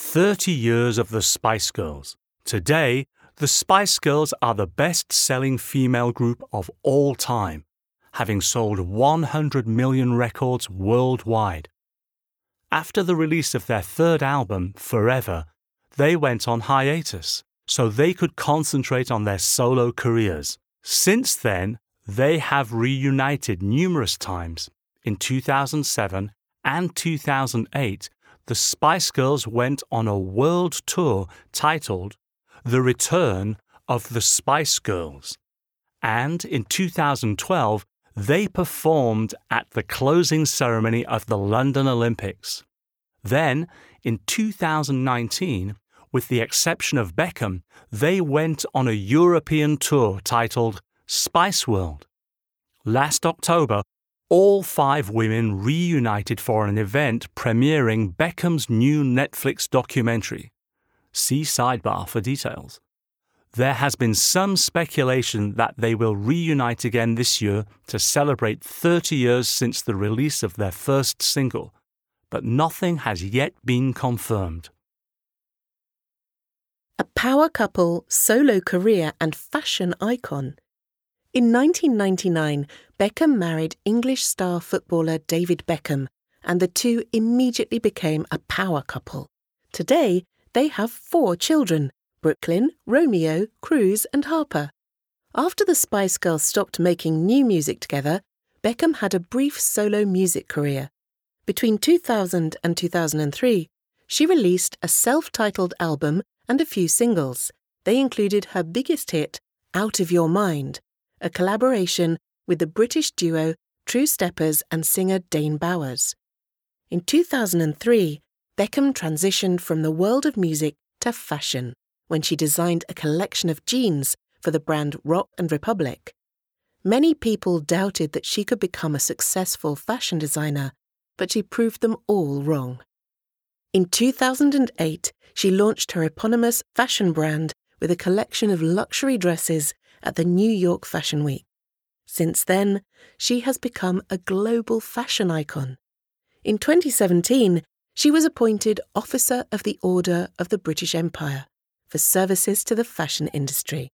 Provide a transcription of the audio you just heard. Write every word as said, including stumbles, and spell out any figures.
thirty years of the Spice Girls. Today, the Spice Girls are the best-selling female group of all time, having sold one hundred million records worldwide. After the release of their third album, Forever, they went on hiatus so they could concentrate on their solo careers. Since then, they have reunited numerous times. In two thousand seven and two thousand eight, the Spice Girls went on a world tour titled The Return of the Spice Girls. And in two thousand twelve, they performed at the closing ceremony of the London Olympics. Then, in two thousand nineteen, with the exception of Beckham, they went on a European tour titled Spice World. Last October, all five women reunited for an event premiering Beckham's new Netflix documentary. See sidebar for details. There has been some speculation that they will reunite again this year to celebrate thirty years since the release of their first single, but nothing has yet been confirmed. A power couple, solo career and fashion icon. In nineteen ninety-nine, Beckham married English star footballer David Beckham, and the two immediately became a power couple. Today, they have four children: Brooklyn, Romeo, Cruz and Harper. After the Spice Girls stopped making new music together, Beckham had a brief solo music career. Between two thousand and two thousand three, she released a self-titled album and a few singles. They included her biggest hit, Out of Your Mind, a collaboration with the British duo True Steppers and singer Dane Bowers. In two thousand three, Beckham transitioned from the world of music to fashion when she designed a collection of jeans for the brand Rock and Republic. Many people doubted that she could become a successful fashion designer, but she proved them all wrong. In two thousand eight, she launched her eponymous fashion brand with a collection of luxury dresses at the New York Fashion Week. Since then, she has become a global fashion icon. In twenty seventeen, she was appointed Officer of the Order of the British Empire for services to the fashion industry.